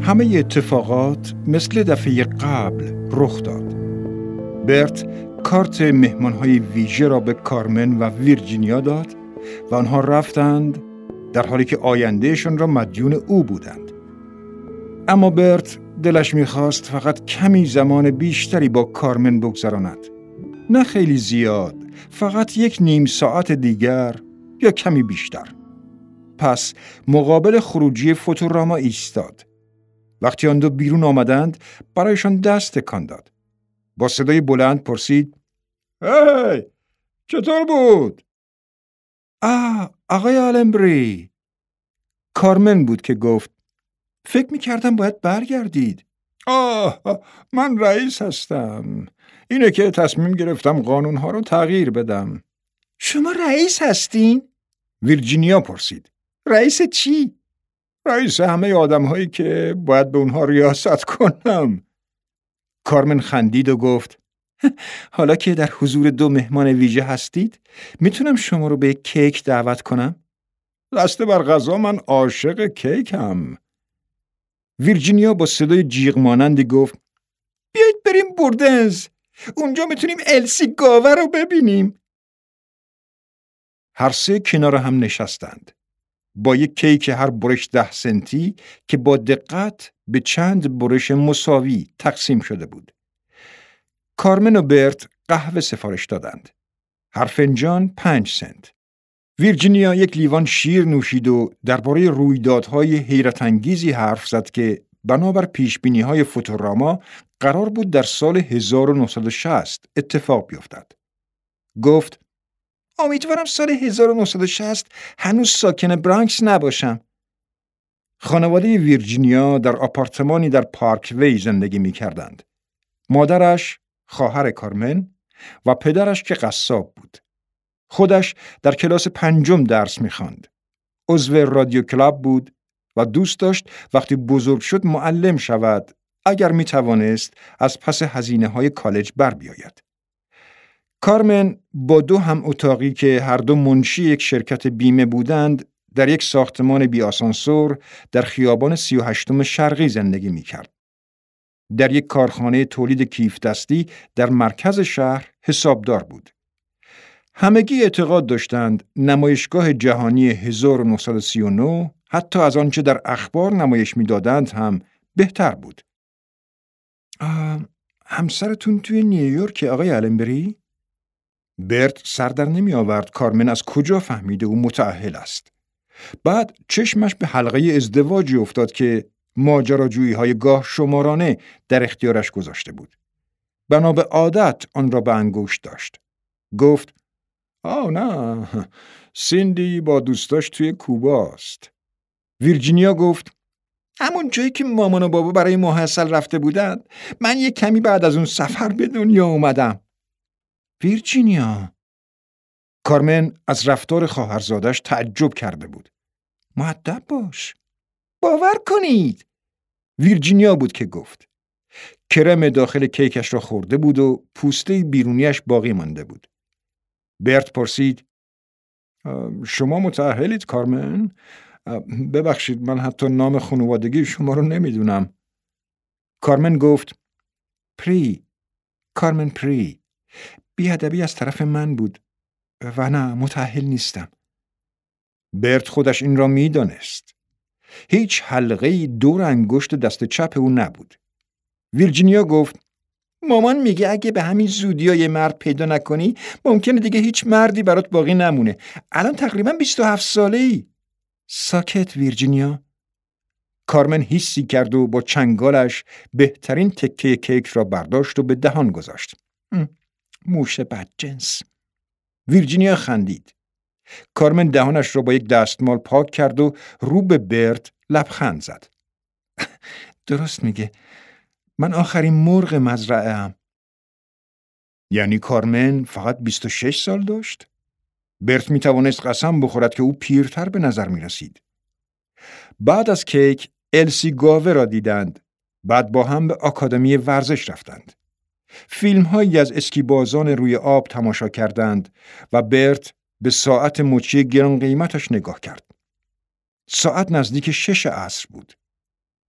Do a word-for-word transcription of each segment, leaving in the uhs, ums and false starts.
همه اتفاقات مثل دفعه قبل رخ داد. برت کارت مهمانهای ویژه را به کارمن و ویرجینیا داد و آنها رفتند در حالی که آیندهشان را مدیون او بودند. اما برت دلش می‌خواست فقط کمی زمان بیشتری با کارمن بگذراند. نه خیلی زیاد، فقط یک نیم ساعت دیگر یا کمی بیشتر. پس مقابل خروجی فوتوراما ایستاد. وقتی آن دو بیرون آمدند برایشان دست تکان داد. با صدای بلند پرسید: هی، چطور بود؟ آه، آقای آلنبری. کارمن بود که گفت: فکر می‌کردم باید برگردید. آه، من رئیس هستم. اینه که تصمیم گرفتم قانونها رو تغییر بدم. شما رئیس هستین؟ ویرجینیا پرسید. رئیس چی؟ رئیس همه آدم‌هایی که باید به اونها ریاست کنم. کارمن خندید و گفت: حالا که در حضور دو مهمان ویژه هستید، میتونم شما رو به کیک دعوت کنم؟ دست بر غذا، من عاشق کیکم. ویرجینیا با صدای جیغ مانندی گفت: بیایید بریم بوردنز. اونجا میتونیم السی گاوه رو ببینیم. هر سه کنار هم نشستند. با یک کیک هر برش ده سنتی که با دقت به چند برش مساوی تقسیم شده بود. کارمن و برت قهوه سفارش دادند. هر فنجان پنج سنت. ویرجینیا یک لیوان شیر نوشید و درباره رویدادهای حیرت انگیزی حرف زد که بنابر پیشبینی‌های فوتوراما قرار بود در سال هزار و نهصد و شصت اتفاق بیفتد. گفت: امیدوارم سال هزار و نهصد و شصت هنوز ساکن برانکس نباشم. خانواده ویرجینیا در آپارتمانی در پارک وی زندگی می کردند. مادرش، خواهر کارمن و پدرش که قصاب بود. خودش در کلاس پنجم درس می خواند. عضو رادیو کلاب بود و دوست داشت وقتی بزرگ شد معلم شود اگر می توانست از پس هزینه های کالج بر بیاید. کارمن با دو هم اتاقی که هر دو منشی یک شرکت بیمه بودند در یک ساختمان بی آسانسور در خیابان سی و هشتم شرقی زندگی می کرد. در یک کارخانه تولید کیف دستی در مرکز شهر حسابدار بود. همگی اعتقاد داشتند نمایشگاه جهانی هزار و نهصد و سی و نه حتی از آنچه در اخبار نمایش می‌دادند هم بهتر بود. همسرتون توی نیویورک آقای آلنبری؟ برت سر در نمی آورد کارمن از کجا فهمیده او متأهل است. بعد چشمش به حلقه ازدواجی افتاد که ماجراجویی‌های گاه شمارانه در اختیارش گذاشته بود. بنا به عادت آن را به انگشت داشت. گفت: آه نه، سیندی با دوستاش توی کوباست. ویرجینیا گفت: همون جایی که مامان و بابا برای محصل رفته بودند. من یک کمی بعد از اون سفر به دنیا اومدم. ویرجینیا. کارمن از رفتار خواهرزادش تعجب کرده بود. مؤدب باش. باور کنید. ویرجینیا بود که گفت. کرم داخل کیکش را خورده بود و پوسته بیرونیش باقی مانده بود. برت پرسید: شما متأهلید کارمن؟ ببخشید، من حتی نام خانوادگی شما رو نمیدونم. کارمن گفت: پری، کارمن پری. بی‌ادبی از طرف من بود و نه، متأهل نیستم. برت خودش این را میدانست. هیچ حلقه‌ای دور انگشت دست چپ او نبود. ویرجینیا گفت: مامان میگه اگه به همین زودی ها یه مرد پیدا نکنی ممکنه دیگه هیچ مردی برات باقی نمونه. الان تقریبا بیست و هفت ساله ای. ساکت ویرجینیا. کارمن حسی کرد و با چنگالش بهترین تکه کیک را برداشت و به دهان گذاشت. موش بدجنس. ویرجینیا خندید. کارمن دهانش را با یک دستمال پاک کرد و رو به برت لبخند زد. درست میگه. من آخرین مرغ مزرعه ام. یعنی کارمن فقط بیست و شش سال داشت؟ برت می توانست قسم بخورد که او پیرتر به نظر می رسید. بعد از کیک السی گاوه را دیدند. بعد با هم به آکادمی ورزش رفتند. فیلم هایی از اسکیبازان روی آب تماشا کردند و برت به ساعت مچی گران قیمتش نگاه کرد. ساعت نزدیک شش عصر بود.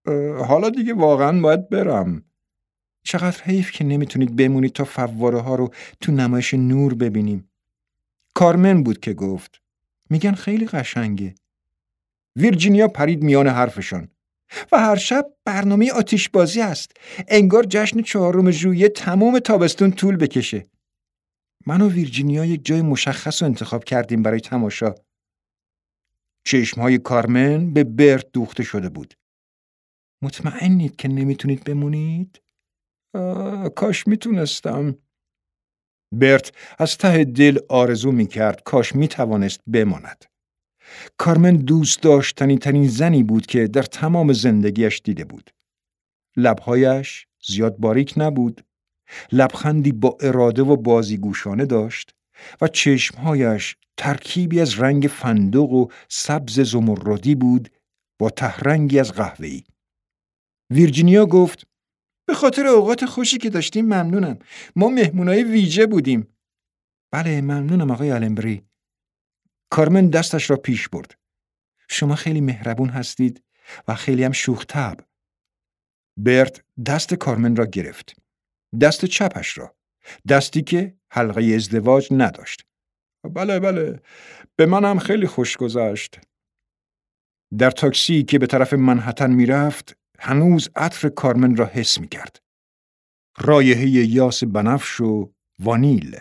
حالا دیگه واقعا باید برم. چقدر حیف که نمیتونید بمونید تا فواره ها رو تو نمایش نور ببینیم. کارمن بود که گفت. میگن خیلی قشنگه. ویرجینیا پرید میان حرفشان. و هر شب برنامه آتش بازی است. انگار جشن چهارم ژوئیه تمام تابستون طول بکشه. من و ویرجینیا یک جای مشخص رو انتخاب کردیم برای تماشا. چشمهای کارمن به برت دوخته شده بود. مطمئنید که نمیتونید بمونید؟ کاش میتونستم. برت از ته دل آرزو میکرد کاش میتوانست بماند. کارمن دوست داشتنی ترین زنی بود که در تمام زندگیش دیده بود. لبهایش زیاد باریک نبود. لبخندی با اراده و بازیگوشانه داشت و چشمهایش ترکیبی از رنگ فندق و سبز زمردی بود با تهرنگی از قهوه‌ای. ویرجینیا گفت به خاطر اوقات خوشی که داشتیم ممنونم. ما مهمونای ویژه بودیم. بله ممنونم آقای آلنبری. کارمن دستش را پیش برد. شما خیلی مهربون هستید و خیلی هم شوخ طبع. برت دست کارمن را گرفت. دست چپش را. دستی که حلقه ازدواج نداشت. بله بله به منم خیلی خوش گذشت. در تاکسی که به طرف منهتن می رفت هنوز عطر کارمن را حس می کرد. رایحه یاس بنفش و وانیل.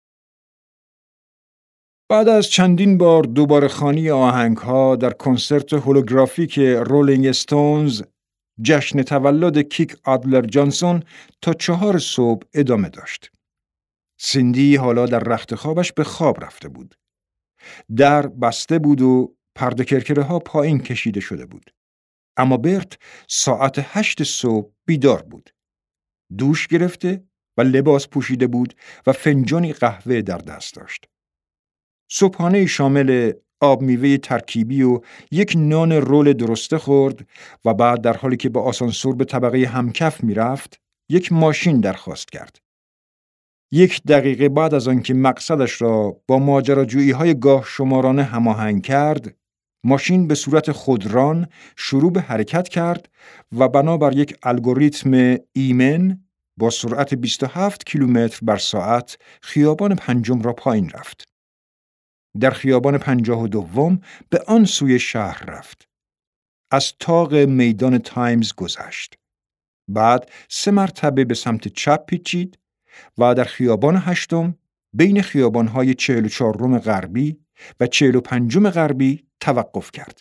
بعد از چندین بار دوباره خوانی آهنگ ها در کنسرت هولوگرافیک رولینگ استونز، جشن تولد کیک آدلر جانسون تا چهار صبح ادامه داشت. سیندی حالا در رخت خوابش به خواب رفته بود. در بسته بود و پرده کرکره ها پایین کشیده شده بود. اما برت ساعت هشت صبح بیدار بود. دوش گرفته و لباس پوشیده بود و فنجانی قهوه در دست داشت. صبحانه شامل آب میوه ترکیبی و یک نان رول درسته خورد و بعد در حالی که با آسانسور به طبقه همکف میرفت، یک ماشین درخواست کرد. یک دقیقه بعد از آنکه مقصدش را با ماجراجویی‌های گاه شمارانه هماهنگ کرد، ماشین به صورت خودران شروع به حرکت کرد و بنابر یک الگوریتم ایمن با سرعت بیست و هفت کیلومتر بر ساعت خیابان پنجم را پایین رفت. در خیابان پنجاه و دوم به آن سوی شهر رفت. از طاق میدان تایمز گذشت. بعد سه مرتبه به سمت چپ پیچید و در خیابان هشتم بین خیابان‌های چهل و چهارم غربی و چهل و پنجم غربی توقف کرد.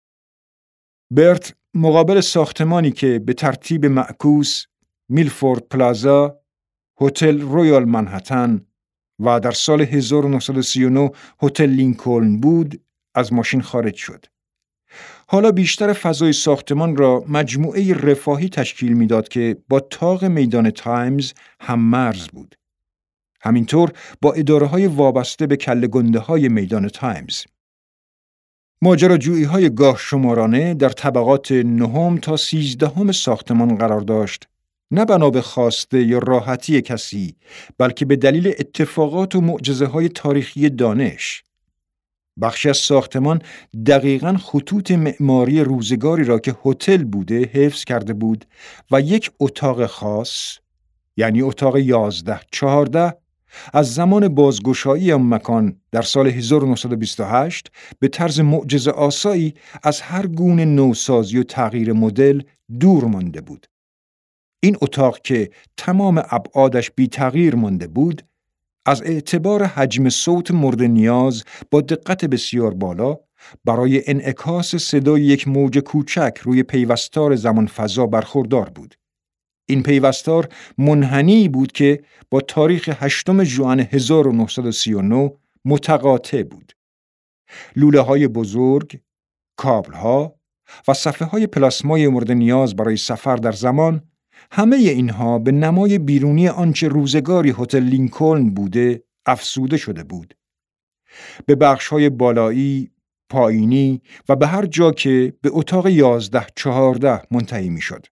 برت مقابل ساختمانی که به ترتیب معکوس میلفورد پلازا، هتل رویال منهتن و در سال هزار و نهصد و سی و نه هتل لینکلن بود، از ماشین خارج شد. حالا بیشتر فضای ساختمان را مجموعه رفاهی تشکیل میداد که با طاق میدان تایمز هم مرز بود. همینطور با اداره‌های وابسته به کله گنده‌های میدان تایمز. ماجراجویی‌های گاه شمارانه در طبقات نهم تا سیزدهم ساختمان قرار داشت، نه بنا به خواسته یا راحتی کسی، بلکه به دلیل اتفاقات و معجزه‌های تاریخی دانش. بخشی از ساختمان دقیقاً خطوط معماری روزگاری را که هتل بوده حفظ کرده بود و یک اتاق خاص، یعنی اتاق یازده چهارده، از زمان بازگشایی آن مکان در سال هزار و نهصد و بیست و هشت به طرز معجزه آسایی از هر گونه نوسازی و تغییر مدل دور مانده بود. این اتاق که تمام ابعادش بی تغییر مانده بود، از اعتبار حجم صوت مورد نیاز با دقت بسیار بالا برای انعکاس صدای یک موج کوچک روی پیوستار زمان فضا برخوردار بود. این پیوستار منحنی بود که با تاریخ هشتم ژوئن هزار و نهصد و سی و نه متقاطع بود. لوله های بزرگ، کابل ها و صفحه های پلاسمای مورد نیاز برای سفر در زمان، همه اینها به نمای بیرونی آنچه روزگاری هتل لینکلن بوده افزوده شده بود. به بخش‌های بالایی، پایینی و به هر جا که به اتاق یازده چهارده منتهی می‌شد.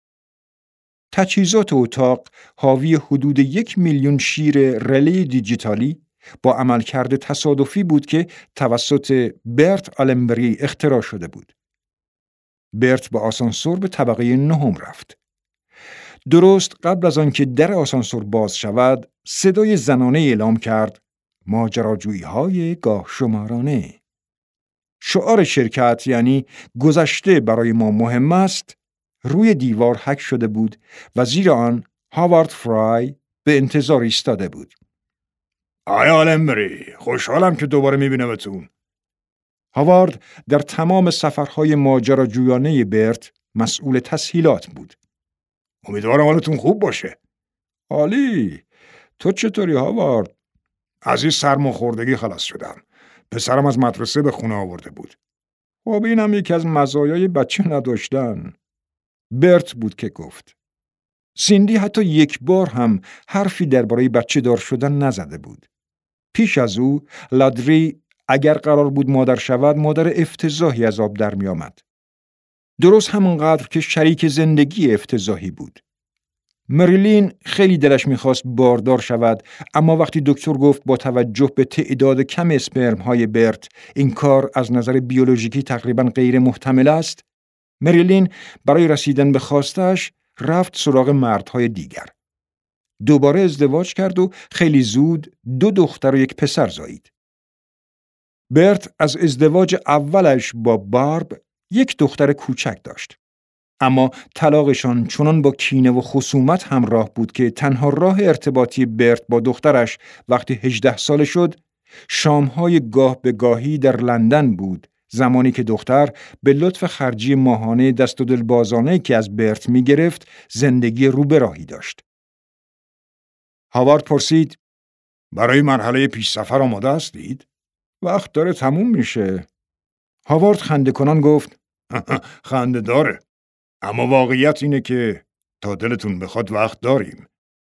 تجهیزات اتاق حاوی حدود یک میلیون شیر رله دیجیتالی با عملکرد تصادفی بود که توسط برت آلنبری اختراع شده بود. برت با آسانسور به طبقه نهم رفت. درست قبل از آنکه در آسانسور باز شود، صدای زنانه اعلام کرد: ماجراجویی‌های گاه شمارانه. شعار شرکت، یعنی گذشته برای ما مهم است، روی دیوار حک شده بود و زیر آن هاوارد فرای به انتظار ایستاده بود. آی آلنبری، خوشحالم که دوباره میبینمتون. هاوارد در تمام سفرهای ماجراجویانه برت مسئول تسهیلات بود. امیدوارم حالتون خوب باشه. عالی. تو چطوری هاوارد؟ از این سرماخوردگی خلاص شدم. پسرم از مدرسه به خونه آورده بود. خب اینم یکی از مزایای بچه نداشتن. برت بود که گفت. سیندی حتی یک بار هم حرفی درباره بچه دار شدن نزده بود. پیش از او لادری اگر قرار بود مادر شود، مادر افتضاحی از آب در می آمد. درست همونقدر که شریک زندگی افتضاحی بود. مریلین خیلی دلش میخواست باردار شود، اما وقتی دکتر گفت با توجه به تعداد کم اسپرم های برت این کار از نظر بیولوژیکی تقریباً غیر محتمل است، مریلین برای رسیدن به خواستش رفت سراغ مردهای دیگر. دوباره ازدواج کرد و خیلی زود دو دختر و یک پسر زایید. برت از ازدواج اولش با بارب یک دختر کوچک داشت. اما طلاقشان چنان با کینه و خصومت همراه بود که تنها راه ارتباطی برت با دخترش وقتی هجده ساله شد، شامهای گاه به گاهی در لندن بود، زمانی که دختر به لطف خرجی ماهانه دست و دل بازانه که از برت می گرفت زندگی رو به راهی داشت. هاوارد پرسید: برای مرحله پیش سفر آماده هستید؟ وقت داره تموم میشه. هاوارد خنده کنان گفت: خنده داره. اما واقعیت اینه که تا دلتون بخواد وقت داریم.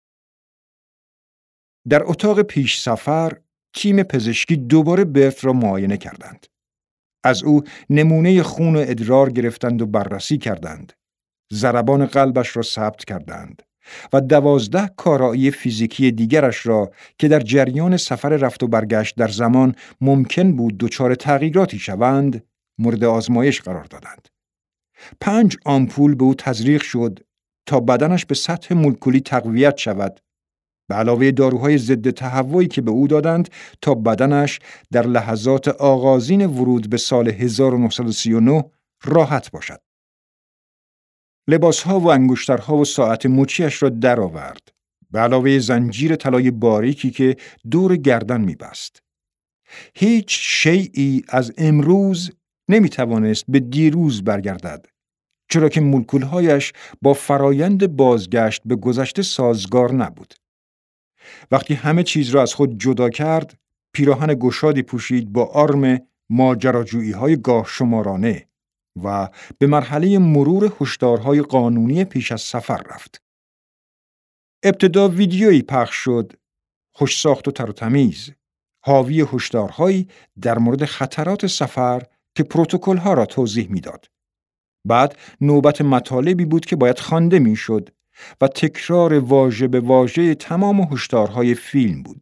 در اتاق پیش سفر تیم پزشکی دوباره برت را معاینه کردند. از او نمونه خون و ادرار گرفتند و بررسی کردند. ضربان قلبش را ثبت کردند و دوازده کارایی فیزیکی دیگرش را که در جریان سفر رفت و برگشت در زمان ممکن بود دچار تغییراتی شوند مورد آزمایش قرار دادند. پنج آمپول به او تزریق شد تا بدنش به سطح مولکولی تقویت شود، به علاوه داروهای ضد تهوعی که به او دادند تا بدنش در لحظات آغازین ورود به سال هزار و نهصد و سی و نه راحت باشد. لباسها و انگشترها و ساعت مچیش را درآورد، به علاوه زنجیر طلای باریکی که دور گردن می‌بست. هیچ شیئی از امروز نمی‌توانست به دیروز برگردد، چرا که مولکول‌هایش با فرایند بازگشت به گذشته سازگار نبود. وقتی همه چیز را از خود جدا کرد، پیراهن گشادی پوشید با آرم ماجراجویی‌های گاه شمارانه و به مرحله مرور هشدارهای قانونی پیش از سفر رفت. ابتدا ویدیویی پخش شد، خوش ساخت و تر و تمیز، حاوی هشدارهایی در مورد خطرات سفر که پروتکل‌ها را توضیح می‌داد. بعد نوبت مطالبی بود که باید خوانده می‌شد و تکرار واژه به واژه تمام هشدارهای فیلم بود.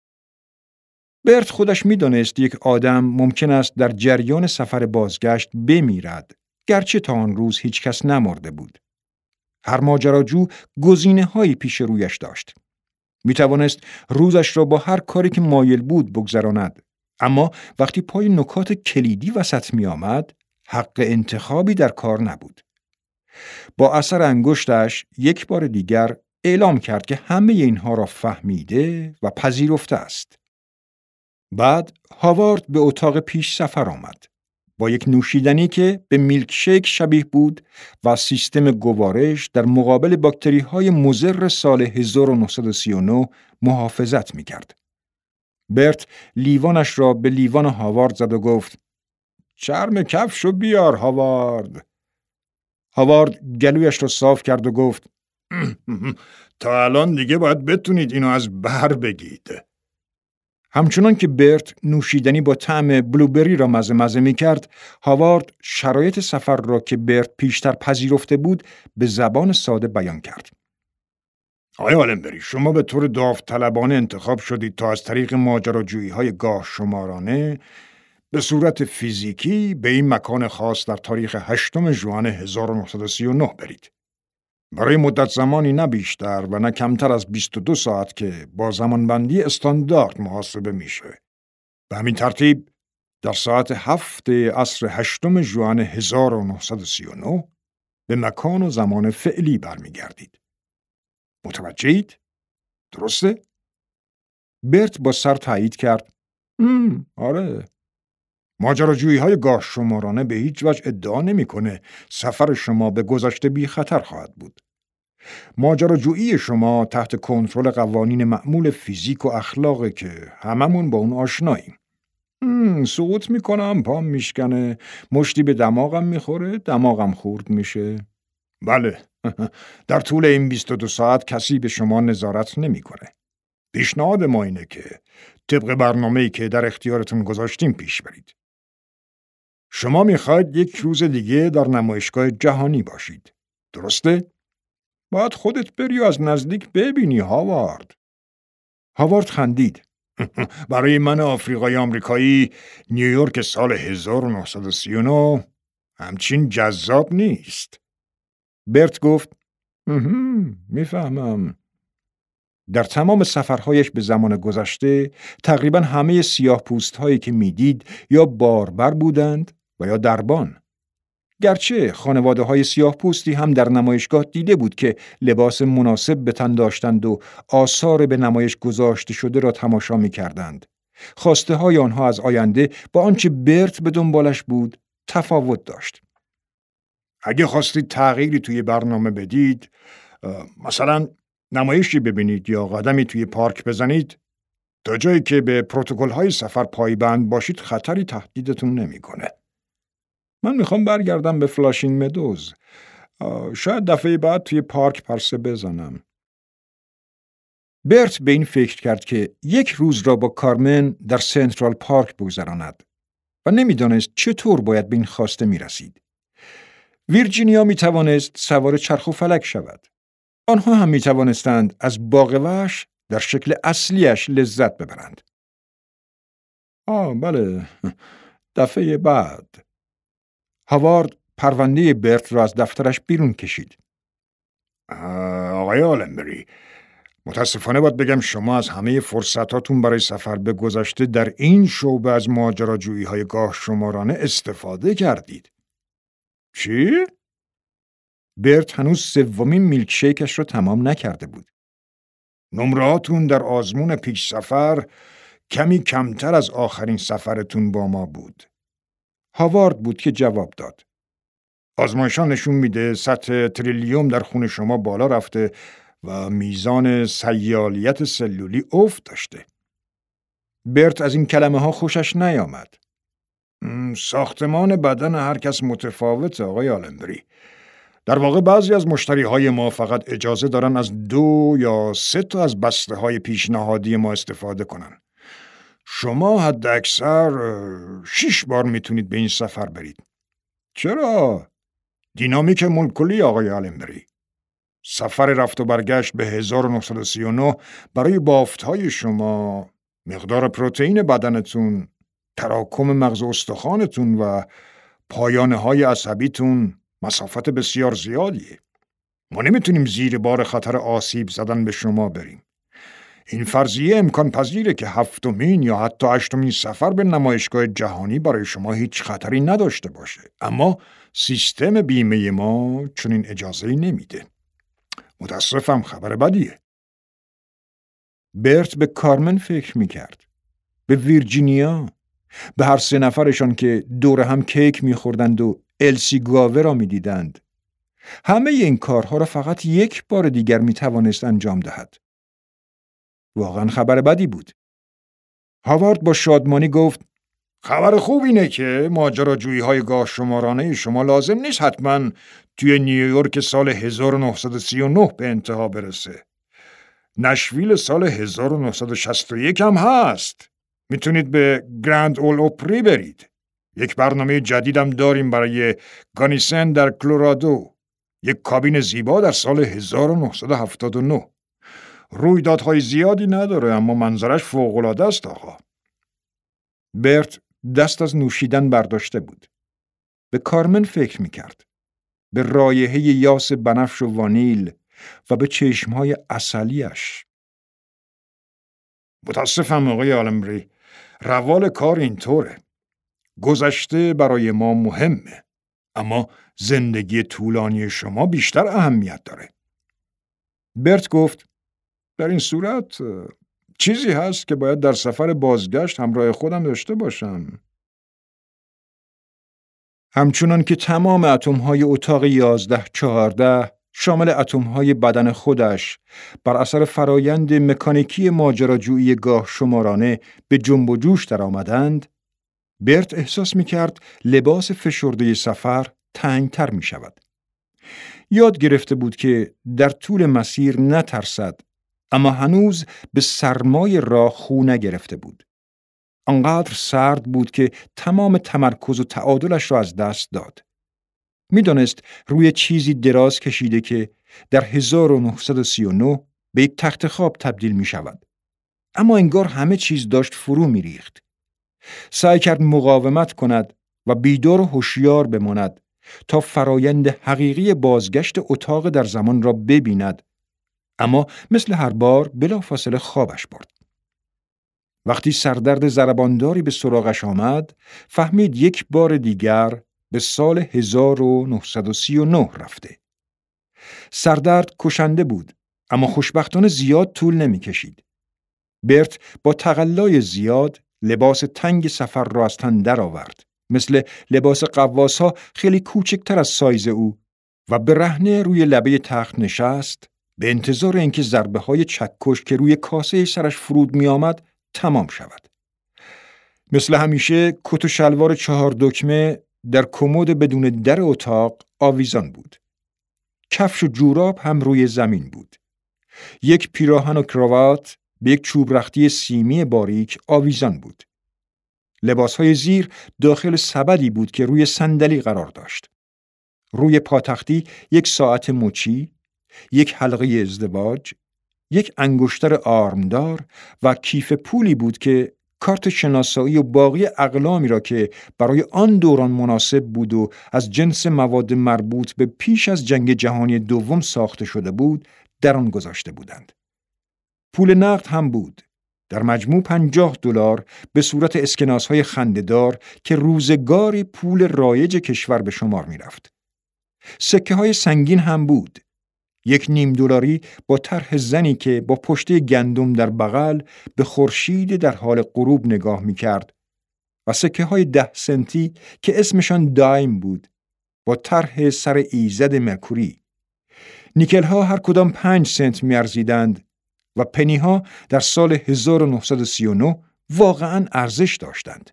برت خودش می‌دانست یک آدم ممکن است در جریان سفر بازگشت بمیرد، گرچه تا آن روز هیچ کس نمرده بود. هر ماجراجو گزینه‌هایی پیش رویش داشت. می‌توانست روزش را با هر کاری که مایل بود بگذراند، اما وقتی پای نکات کلیدی وسط می‌آمد، حق انتخابی در کار نبود. با اثر انگشتش یک بار دیگر اعلام کرد که همه اینها را فهمیده و پذیرفته است. بعد هاوارد به اتاق پیش سفر آمد با یک نوشیدنی که به میلکشیک شبیه بود و سیستم گوارش در مقابل باکتری‌های مضر سال هزار و نهصد و سی و نه محافظت می‌کرد. برت لیوانش را به لیوان هاوارد زد و گفت: چرم کفشو بیار هاوارد. هاوارد گلویش را صاف کرد و گفت: تا الان دیگه باید بتونید اینو از بر بگید. همچنان که برت نوشیدنی با طعم بلوبری را مزه مزه می کرد، هاوارد شرایط سفر را که برت پیشتر پذیرفته بود به زبان ساده بیان کرد. آقای آلنبری، شما به طور داوطلبانه انتخاب شدید تا از طریق ماجراجویی‌های گاه شمارانه به صورت فیزیکی به این مکان خاص در تاریخ هشتم ژوئن هزار و نهصد و سی و نه برید. برای مدت زمانی نه بیشتر و نه کمتر از بیست و دو ساعت که با زمانبندی استاندارد محاسبه میشه. به همین ترتیب در ساعت هفت عصر هشتم ژوئن هزار و نهصد و سی و نه به مکان و زمان فعلی برمیگردید. متوجهید؟ درسته؟ برت با سر تایید کرد. ام، آره. ماجراجویی های گاه شمارانه به هیچ وجه ادعا نمیکنه سفر شما به گذشته بی خطر خواهد بود. ماجراجویی شما تحت کنترل قوانین معمول فیزیک و اخلاقه که هممون با اون آشناییم. سقوط میکنم، پام میشکنه، مشتی به دماغم میخوره، دماغم خورد میشه. بله، در طول این بیست و دو ساعت کسی به شما نظارت نمیکنه. پیشنهاد ما اینه که طبق برنامه‌ای که در اختیارتون گذاشتیم پیش برید. شما میخواید یک روز دیگه در نمایشگاه جهانی باشید. درسته؟ باید خودت بری و از نزدیک ببینی هاوارد. هاوارد خندید. برای من آفریقای آمریکایی نیویورک سال هزار و نهصد و سی و نه همچین جذاب نیست. برت گفت میفهمم. در تمام سفرهایش به زمان گذشته تقریبا همه سیاه پوست هایی که میدید یا باربر بودند و یا دربان. گرچه خانواده های سیاه پوستی هم در نمایشگاه دیده بود که لباس مناسب به تن داشتند و آثار به نمایش گذاشته شده را تماشا می کردند. خواسته های آنها از آینده با آنچه برت به دنبالش بود تفاوت داشت. اگه خواستید تغییری توی برنامه بدید، مثلا نمایشی ببینید یا قدمی توی پارک بزنید، تا جایی که به پروتکل های سفر پایبند باشید خطری تهدیدتون نمیکنه. من میخوام برگردم به فلاشینگ مدوز. شاید دفعه بعد توی پارک پرسه بزنم. برت به این فکر کرد که یک روز را با کارمن در سنترال پارک بگذراند و نمیدانست چطور باید به این خواسته میرسید. ویرجینیا میتوانست سوار چرخ و فلک شود. آنها هم میتوانستند از باغ وحش در شکل اصلیش لذت ببرند. آه بله، دفعه بعد. هاوارد پرونده برت را از دفترش بیرون کشید. آقای آلنبری، متاسفانه باید بگم شما از همه فرصتاتون برای سفر به گذشته در این شعبه از ماجراجویی های گاه شمارانه استفاده کردید. چی؟ برت هنوز سومین میلکشیکش را تمام نکرده بود. نمراتون در آزمون پیش سفر کمی کمتر از آخرین سفرتون با ما بود. هاوارد بود که جواب داد. آزمایشان نشون میده سطح تریلیوم در خون شما بالا رفته و میزان سیالیت سلولی افت داشته. برت از این کلمه ها خوشش نیامد. ساختمان بدن هر کس متفاوته آقای آلنبری. در واقع بعضی از مشتری های ما فقط اجازه دارن از دو یا سه تا از بسته های پیشنهادی ما استفاده کنن. شما حد اکثر شش بار میتونید به این سفر برید. چرا؟ دینامیک مولکولی آقای آلنبری. سفر رفت و برگشت به هزار و نهصد و سی و نه برای بافت‌های شما، مقدار پروتئین بدنتون، تراکم مغز و استخوانتون و پایانه‌های عصبیتون مسافت بسیار زیادیه. ما نمیتونیم زیر بار خطر آسیب زدن به شما بریم. این فرضیه امکان پذیره که هفتمین یا حتی هشتمین سفر به نمایشگاه جهانی برای شما هیچ خطری نداشته باشه. اما سیستم بیمه ما چنین اجازه‌ای نمیده. متاسفم، خبر بدیه. برت به کارمن فکر میکرد. به ویرجینیا. به هر سه نفرشان که دور هم کیک میخوردند و السی گاوه را میدیدند. همه این کارها را فقط یک بار دیگر میتوانست انجام دهد. واقعا خبر بدی بود. هاوارد با شادمانی گفت خبر خوب اینه که ماجراجویی های گاه شمارانه شما لازم نیست حتما توی نیویورک سال هزار و نهصد و سی و نه به انتها برسه. نشویل سال هزار و نهصد و شصت و یک هم هست. میتونید به گرند اول اوپری برید. یک برنامه جدیدم داریم برای گانیسن در کلرادو. یک کابین زیبا در سال هزار و نهصد و هفتاد و نه. رویدادهای زیادی نداره اما منظرش فوق‌العاده است آقا. برت دست از نوشیدن برداشته بود. به کارمن فکر میکرد. به رایحه یاس بنفش و وانیل و به چشمهای عسلیش. متاسفم آقای آلنبری. روال کار اینطوره. گذشته برای ما مهمه. اما زندگی طولانی شما بیشتر اهمیت داره. برت گفت در این صورت چیزی هست که باید در سفر بازگشت همراه خودم داشته باشم. همچنان که تمام اتم‌های اتاق یازده چهارده شامل اتم‌های بدن خودش بر اثر فرایند مکانیکی ماجراجویی گاه شمارانه به جنب و جوش در آمدند، برت احساس می‌کرد لباس فشرده سفر تنگتر می‌شود. یاد گرفته بود که در طول مسیر نترسد، اما هنوز به سرمای راه خو نگرفته بود. آنقدر سرد بود که تمام تمرکز و تعادلش را از دست داد. می‌دانست روی چیزی دراز کشیده که در هزار و نهصد و سی و نه به یک تخت خواب تبدیل می شود. اما انگار همه چیز داشت فرو می ریخت. سعی کرد مقاومت کند و بیدار و هوشیار بماند تا فرایند حقیقی بازگشت اتاق در زمان را ببیند، اما مثل هر بار بلافاصله خوابش برد. وقتی سردرد ضربانداری به سراغش آمد، فهمید یک بار دیگر به سال هزار و نهصد و سی و نه رفته. سردرد کشنده بود، اما خوشبختانه زیاد طول نمی کشید. برت با تقلای زیاد لباس تنگ سفر را از تن در آورد، مثل لباس قواس‌ها خیلی کوچکتر از سایز او، و به رهنه روی لبه تخت نشست به انتظار اینکه ضربه‌های چکش که روی کاسه سرش فرود می آمد تمام شود. مثل همیشه کت و شلوار چهار دکمه در کمد بدون در اتاق آویزان بود. کفش و جوراب هم روی زمین بود. یک پیراهن و کراوات به یک چوب رختی سیمی باریک آویزان بود. لباسهای زیر داخل سبدی بود که روی صندلی قرار داشت. روی پاتختی یک ساعت مچی، یک حلقه ازدواج، یک انگشتر آرمدار و کیف پولی بود که کارت شناسایی و باقی اقلامی را که برای آن دوران مناسب بود و از جنس مواد مربوط به پیش از جنگ جهانی دوم ساخته شده بود در آن گذاشته بودند. پول نقد هم بود، در مجموع پنجاه دلار به صورت اسکناس‌های خنده‌دار که روزگاری پول رایج کشور به شمار می‌رفت. سکه‌های سنگین هم بود، یک نیم دلاری با طرح زنی که با پشته گندم در بغل به خورشید در حال غروب نگاه می‌کرد و سکه‌های ده سنتی که اسمشان دایم بود با طرح سر ایزد مرکوری. نیکل‌ها هر کدام پنج سنت می‌ارزیدند و پنی‌ها در سال هزار و نهصد و سی و نه واقعاً ارزش داشتند.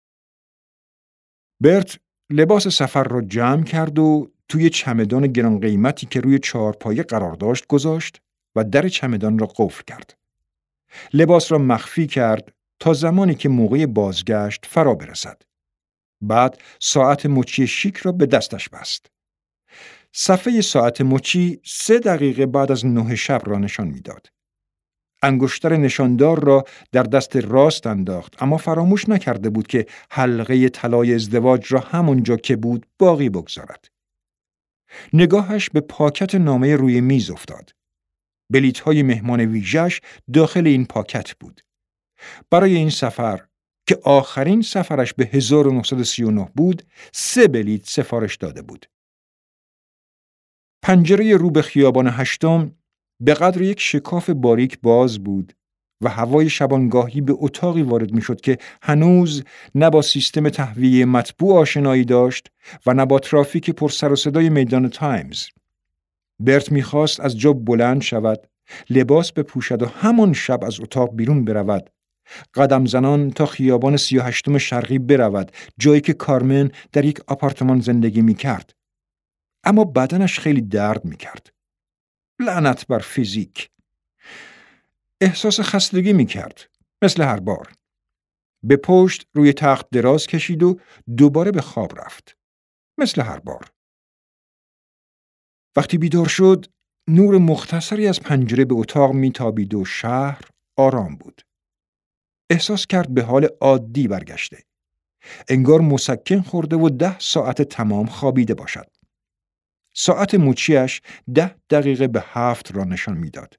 برت لباس سفر را جمع کرد و توی چمدان گران قیمتی که روی چهارپایه قرار داشت گذاشت و در چمدان را قفل کرد. لباس را مخفی کرد تا زمانی که موقع بازگشت فرا برسد. بعد ساعت مچی شیک را به دستش بست. صفحه ساعت مچی سه دقیقه بعد از نه شب را نشان میداد. انگشتر نشاندار را در دست راست انداخت، اما فراموش نکرده بود که حلقه طلای ازدواج را همونجا که بود باقی بگذارد. نگاهش به پاکت نامه روی میز افتاد. بلیط‌های مهمان ویژه‌اش داخل این پاکت بود. برای این سفر که آخرین سفرش به هزار و نهصد و سی و نه بود، سه بلیط سفارش داده بود. پنجره رو به خیابان هشتم به قدر یک شکاف باریک باز بود و هوای شبانگاهی به اتاقی وارد می شد که هنوز نه با سیستم تهویه مطبوع آشنایی داشت و نه با ترافیک پر سر و صدای میدان تایمز. برت می خواست از جا بلند شود، لباس بپوشد و همان شب از اتاق بیرون برود، قدم زنان تا خیابان سی و هشتم شرقی برود، جایی که کارمن در یک آپارتمان زندگی می کرد. اما بدنش خیلی درد می کرد. لعنت بر فیزیک. احساس خستگی می کرد، مثل هر بار. به پشت روی تخت دراز کشید و دوباره به خواب رفت، مثل هر بار. وقتی بیدار شد، نور مختصری از پنجره به اتاق می تابید و شهر آرام بود. احساس کرد به حال عادی برگشته. انگار مسکن خورده و ده ساعت تمام خوابیده باشد. ساعت مچیش ده دقیقه به هفت را نشان میداد.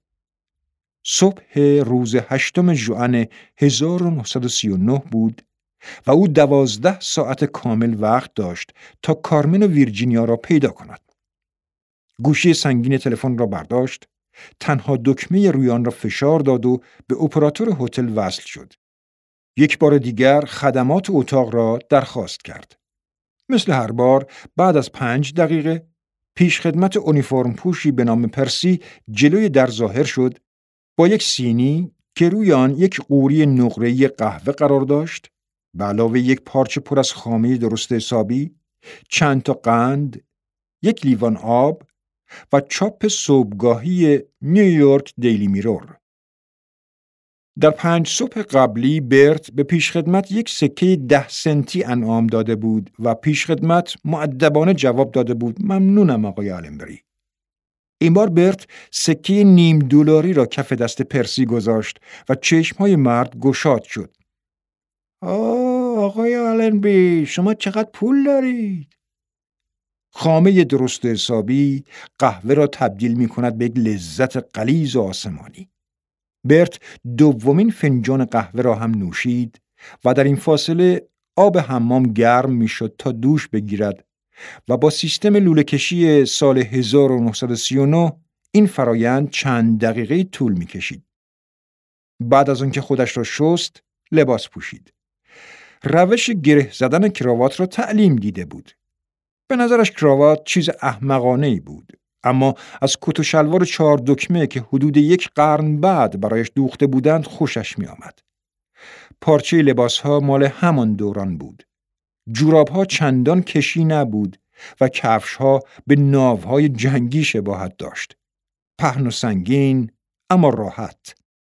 صبح روز هشتم ژوئن هزار و نهصد و سی و نه بود و او دوازده ساعت کامل وقت داشت تا کارمن و ویرجینیا را پیدا کند. گوشی سنگین تلفن را برداشت، تنها دکمه روی آن را فشار داد و به اپراتور هتل وصل شد. یک بار دیگر خدمات اتاق را درخواست کرد. مثل هر بار بعد از پنج دقیقه پیشخدمت اونیفرم پوشی به نام پرسی جلوی در ظاهر شد با یک سینی که روی آن یک قوری نقره‌ای قهوه قرار داشت، به علاوه یک پارچه پر از خامه درست حسابی، چند تا قند، یک لیوان آب و چاپ صبحگاهی نیویورک دیلی میرور. در پنج صبح قبلی برت به پیشخدمت یک سکه ده سنتی انعام داده بود و پیشخدمت مؤدبانه جواب داده بود ممنونم آقای آلنبری. این بار برت سکه نیم دلاری را کف دست پرسی گذاشت و چشمهای مرد گشاد شد. آه آقای آلنبری، شما چقدر پول دارید؟ خامه درست حسابی قهوه را تبدیل می کند به یک لذت غلیظ و آسمانی. برت دومین فنجان قهوه را هم نوشید و در این فاصله آب حمام گرم می شد تا دوش بگیرد و با سیستم لوله کشی سال هزار و نهصد و سی و نه این فرایند چند دقیقه طول می کشید. بعد از آنکه خودش را شست، لباس پوشید. روش گره زدن کراوات را تعلیم دیده بود. به نظرش کراوات چیز احمقانه‌ای بود، اما از کت و شلوار چهار دکمه که حدود یک قرن بعد برایش دوخته بودند خوشش می آمد. پارچه لباسها مال همان دوران بود. جورابها چندان کشی نبود و کفشها به ناوهای جنگی شباهت داشت. پهن و سنگین اما راحت.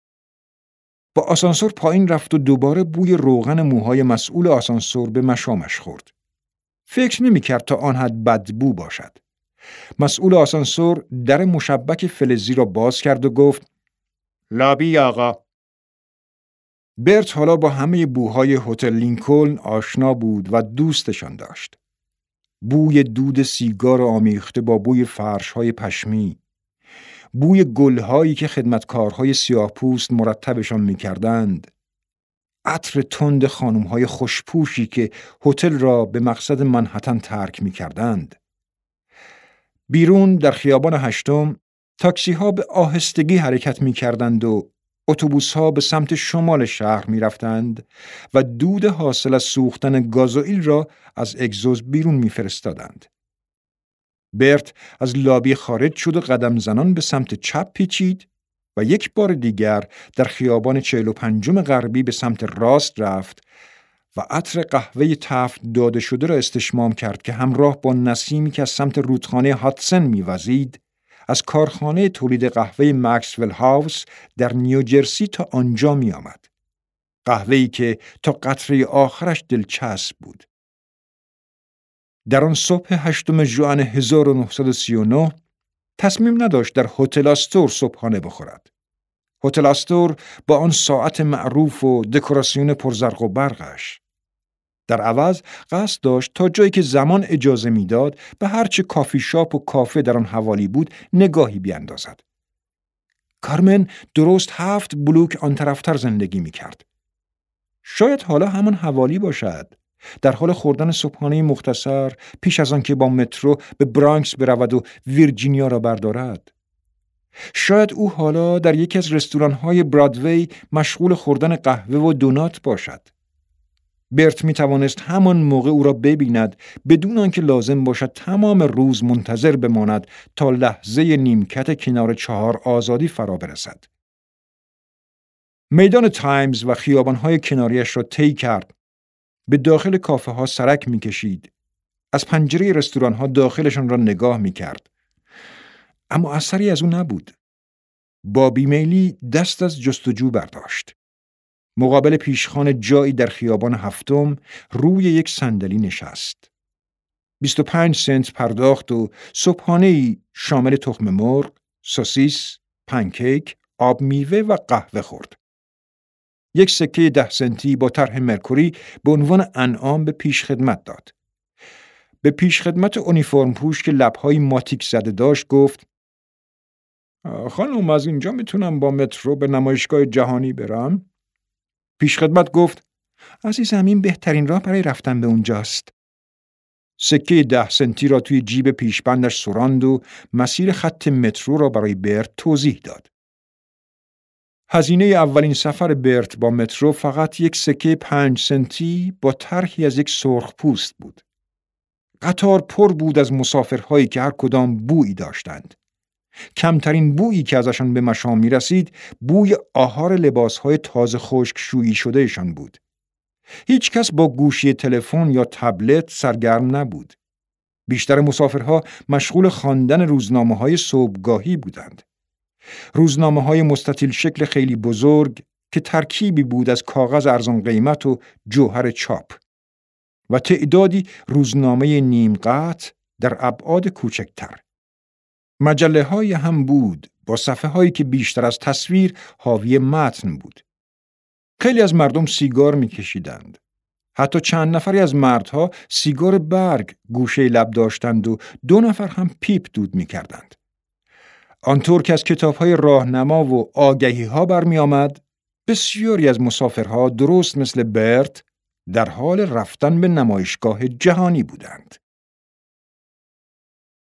با آسانسور پایین رفت و دوباره بوی روغن موهای مسئول آسانسور به مشامش خورد. فکر نمی کرد تا آن حد بدبو باشد. مسئول آسانسور در مشبک فلزی را باز کرد و گفت لابی آقا. برت حالا با همه بوهای هتل لینکلن آشنا بود و دوستشان داشت. بوی دود سیگار آمیخته با بوی فرش‌های پشمی، بوی گل‌هایی که خدمتکارهای سیاه‌پوست مرتبشان می‌کردند، عطر تند خانم‌های خوشپوشی که هتل را به مقصد منهتن ترک می‌کردند. بیرون در خیابان هشتم تاکسی‌ها به آهستگی حرکت می‌کردند و اتوبوس‌ها به سمت شمال شهر می‌رفتند و دود حاصل از سوختن گازوئیل را از اگزوز بیرون می‌فرستادند. برت از لابی خارج شد و قدم زنان به سمت چپ پیچید و یک بار دیگر در خیابان چهل و پنجم غربی به سمت راست رفت و عطر قهوه تفت داده شده را استشمام کرد که همراه با نسیمی که از سمت رودخانه هاتسن می‌وزید از کارخانه تولید قهوه مکسول هاوس در نیوجرسی تا آنجا می آمد. قهوه‌ای که تا قطره آخرش دلچسب بود. در آن صبح هشتم ژوئن هزار و نهصد و سی و نه تصمیم نداشت در هتل آستور صبحانه بخورد. هتل آستور با آن ساعت معروف و دکوراسیون پرزرق و برقش. در عوض قصد داشت تا جایی که زمان اجازه میداد به هرچه کافی شاپ و کافه در آن حوالی بود نگاهی بیاندازد. کارمن درست هفت بلوک آن طرفتر زندگی میکرد. شاید حالا همان حوالی باشد، در حال خوردن صبحانه مختصر پیش از آن که با مترو به برانکس برود و ویرجینیا را بردارد. شاید او حالا در یکی از رستوران‌های برادوی مشغول خوردن قهوه و دونات باشد. برت می توانست همان موقع او را ببیند بدون آنکه لازم باشد تمام روز منتظر بماند تا لحظه نیمکت کنار چهار آزادی فرا برسد. میدان تایمز و خیابان‌های کناریش را طی کرد. به داخل کافه ها سرک می کشید. از پنجره رستوران ها داخلشان را نگاه می کرد. اما اثری از او نبود. با بیمیلی دست از جستجو برداشت. مقابل پیشخوان جایی در خیابان هفتم روی یک صندلی نشست. بیست و پنج سنت پرداخت و صبحانه‌ای شامل تخم مرغ، سوسیس، پنکیک، آب میوه و قهوه خورد. یک سکه ده سنتی با طرح مرکوری به عنوان انعام به پیش خدمت داد. به پیش خدمت اونیفرم پوش که لبهای ماتیک زده داشت گفت: خانم، از اینجا میتونم با مترو به نمایشگاه جهانی برم؟ پیش خدمت گفت: عزیزم، این بهترین راه برای رفتن به اونجاست. سکه ده سنتی را توی جیب پیشبندش سراند و مسیر خط مترو را برای برت توضیح داد. هزینه اولین سفر برت با مترو فقط یک سکه پنج سنتی با طرحی از یک سرخ پوست بود. قطار پر بود از مسافرهایی که هر کدام بویی داشتند. کمترین بویی که ازشان به مشام می رسید بوی آهار لباسهای تازه خشک شویی شدهشان بود. هیچ کس با گوشی تلفن یا تبلت سرگرم نبود. بیشتر مسافرها مشغول خواندن روزنامه‌های صبحگاهی بودند. روزنامه‌های مستطیل شکل خیلی بزرگ که ترکیبی بود از کاغذ ارزان قیمت و جوهر چاپ و تعدادی روزنامه نیم قطع در ابعاد کوچکتر. مجله‌های هم بود با صفحه‌هایی که بیشتر از تصویر حاوی متن بود. خیلی از مردم سیگار می‌کشیدند. حتی چند نفری از مردها سیگار برگ گوشه لب داشتند و دو نفر هم پیپ دود می‌کردند. آنطور که از کتاب‌های راهنما و آگهی‌ها برمی آمد، بسیاری از مسافرها درست مثل برت در حال رفتن به نمایشگاه جهانی بودند.